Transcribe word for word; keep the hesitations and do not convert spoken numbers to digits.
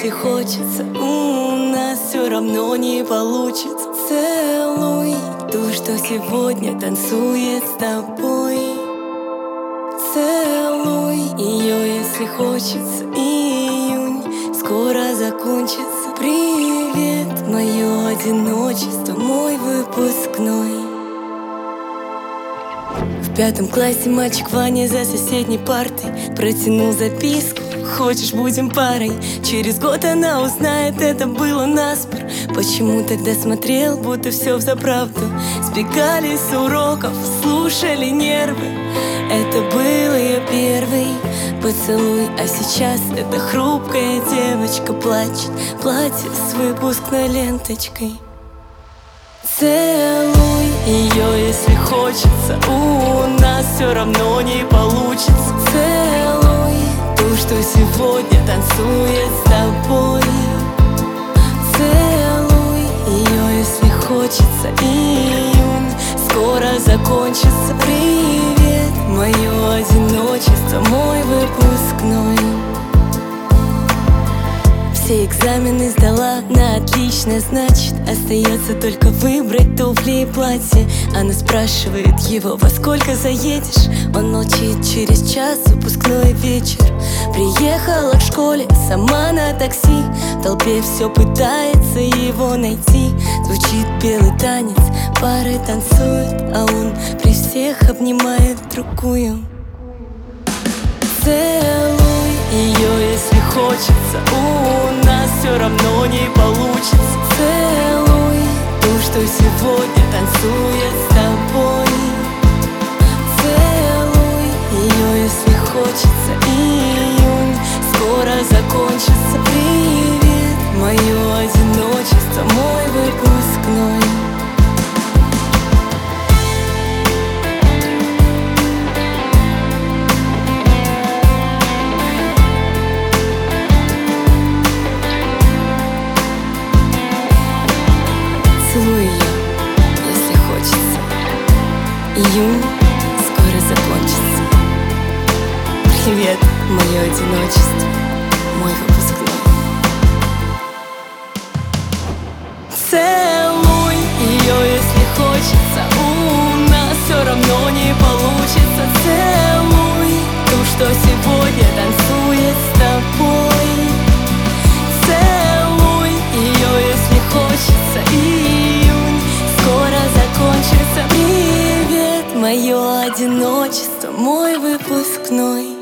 если хочется, у нас все равно не получится. Целуй ту, что сегодня танцует с тобой. Целуй ее, если хочется. Июнь скоро закончится. Привет, мое одиночество, мой выпускной. В пятом классе мальчик Ваня за соседней партой протянул записку: хочешь, будем парой? Через год она узнает, это было наспор. Почему тогда смотрел, будто все взаправду? Сбегали с уроков, слушали нервы. Это был ее первый поцелуй. А сейчас эта хрупкая девочка плачет, платье с выпускной ленточкой. Целуй ее, если хочется, у нас все равно не получится. Целуй ту, что сегодня танцует с тобой. Целуй ее, если хочется. Июнь скоро закончится. Привет, мое одиночество, мой выпускной. Все экзамены сдала на отлично, значит, остается только выбрать туфли и платье. Она спрашивает его: во сколько заедешь? Он молчит. Через час выпускной вечер. Приехала к школе сама на такси. В толпе все пытается его найти. Звучит белый танец, пары танцуют, а он при всех обнимает другую. Целуй ее, если хочется, у нас все равно не получится. Целуй ту, что сегодня танцует с тобой. Целуй ее, если хочется. Июнь скоро закончится. Привет, мое одиночество, мой выпускной. Целуй ее, если хочется. Июнь скоро закончится. Привет, мое одиночество, мой выпускной. Целуй ее, если хочется, у нас все равно не получится. Целуй ту, что сегодня танцует с тобой. Целуй ее, если хочется. Июнь скоро закончится. Привет, мое одиночество, мой выпускной.